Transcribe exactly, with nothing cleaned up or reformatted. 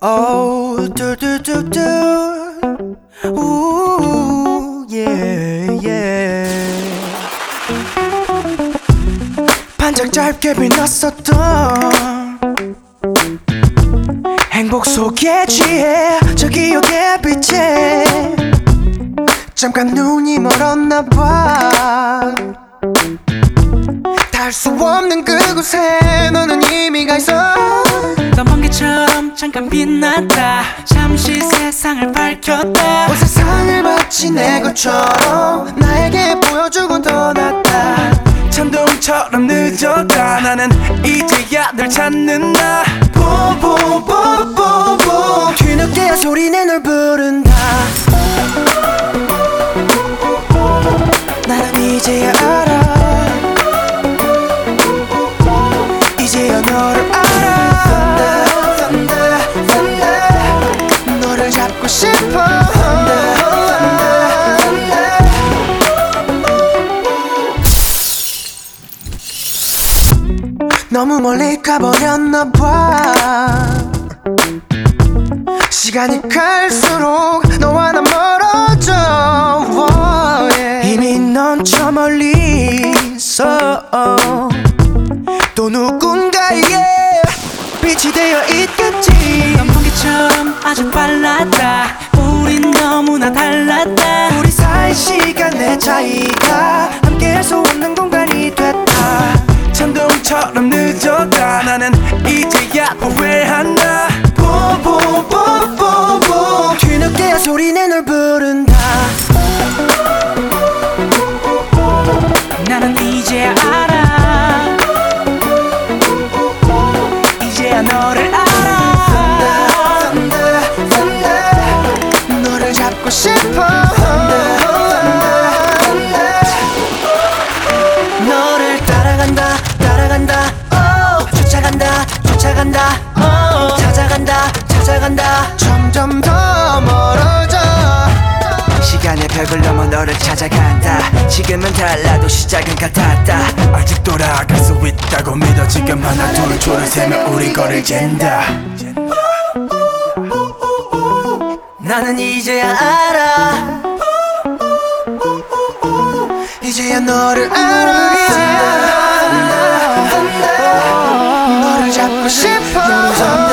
Oh, do do do do. Ooh, yeah, yeah. 반짝 짧게 빛났었던 행복 속에 취해 저 기억의 빛에 잠깐 눈이 멀었나 봐. 닿을 수 없는 그곳에 너는 이미 가 있어. 넌 번개처럼 잠깐 빛났다. 잠시 세상을 밝혔다. 온 세상을 마치 내 것처럼 나에게 보여주곤 더 낫다. 천둥처럼 늦었다. 나는 이제야 널 찾는다. 뽀뽀뽀뽀뽀 뒤늦게야 소리내 널 부른다. 나는 이제야 알아. 이제야 너를 알아. Thunder, thunder, thunder. 너를 잡고 싶어. Thunder, thunder, thunder. 너무 멀리 가버렸나 봐. 시간이 갈수록 너와 난 멀어져. oh, yeah. 이미 넌 저 멀리 있어. 또 누군가에게 빛이 되어 있겠지. 넌 번개처럼 아주 빨랐다. 우린 너무나 달랐다. 우리 사이 시간의 차이가 함께할 수 없는 공간이 됐다. 천둥처럼 늦었다. 나는 이제야 후회한다. 뽀뽀뽀뽀뽀 뒤늦게야 소리내 널 부른다. 나는 이제야 알아. 이제야 너를 알아. Thunder, thunder, thunder. 너를 잡고 싶어. Thunder, thunder, thunder. 너를 따라간다 따라간다 oh. 쫓아간다 쫓아간다 oh. 찾아간다 찾아간다 점점 더 멀어져. 시간의 벽을 넘어 너를 찾아간다. 지금은 달라도 시작은 같았다. 아직 돌아갈 수 있다고 믿어. 지금 하나 둘 줄을 세며 우리 거를 잰다. 나는 이제야 알아. 이제야 너를 알아. 너를 잡고 싶어.